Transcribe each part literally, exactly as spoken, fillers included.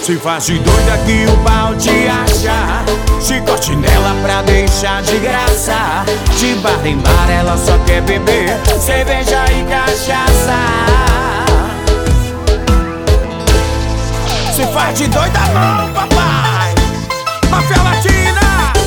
Se faz de doida que o pau te acha, chicote nela pra deixar de graça. De bar em bar ela só quer beber cerveja e cachaça. Se faz de doida não, papai. Máfia Latina.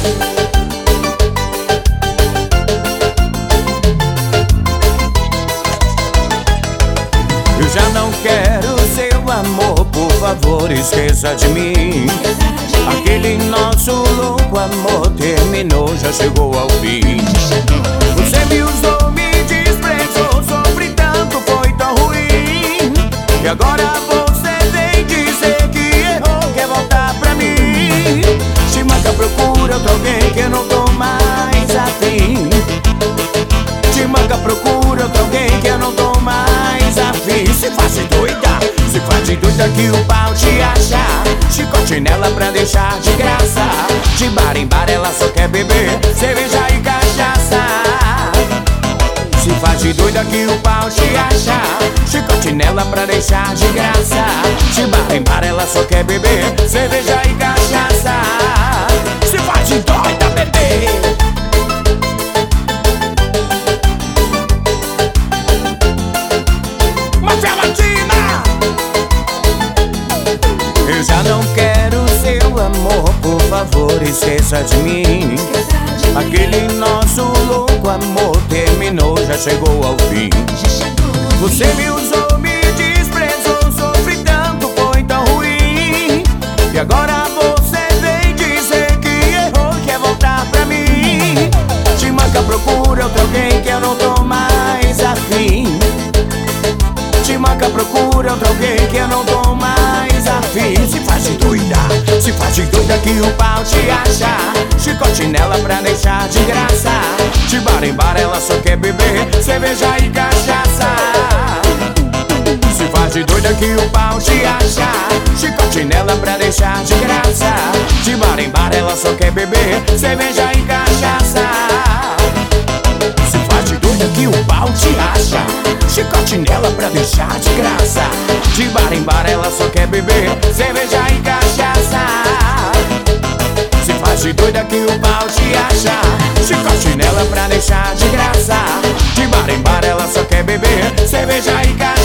Eu já não quero seu amor, por favor, esqueça de mim. Aquele nosso louco amor terminou, já chegou ao fim. Você me usou, me desprezou, sofri tanto, foi tão ruim. E agora você vem dizer que errou, quer voltar pra mim. Te manda, procura outro alguém que eu não tô mais afim. Te manda, procura outro alguém que eu não tô mais afim. Se faz de doida, se faz de doida que o pau te acha, chicote nela pra deixar de graça. De bar em bar ela só quer beber cerveja e cachaça. Se faz de doida que o pau te acha, chicote nela pra deixar de graça. De bar em bar ela só quer beber cerveja e cachaça. Se faz de doida, bebê. Máfia Latina. Eu já não quero seu amor, por favor, esqueça de mim. Aquele nosso louco amor terminou, já chegou ao fim. Você me usou, me desprezou, sofri tanto, foi tão ruim. E agora você vem dizer que errou, quer voltar pra mim. Te manca, procura outro alguém que eu não tô mais afim. Te manca, procura outro alguém que eu não tô mais afim. Se faz de doida, se faz de doida que o pau te acha, chicote nela pra deixar de graça. De bar em bar ela só quer beber cerveja e cachaça. Se faz de doida que o pau te acha, chicote nela pra deixar de graça. De bar em bar ela só quer beber cerveja e cachaça. Se faz de doida que o pau te acha, chicote nela pra deixar de graça. De bar em bar ela só quer beber cerveja e cachaça. Se faz de doida que o pau te acha, chicote nela pra deixar de graça. De bar em bar ela só quer beber cerveja e cachaça.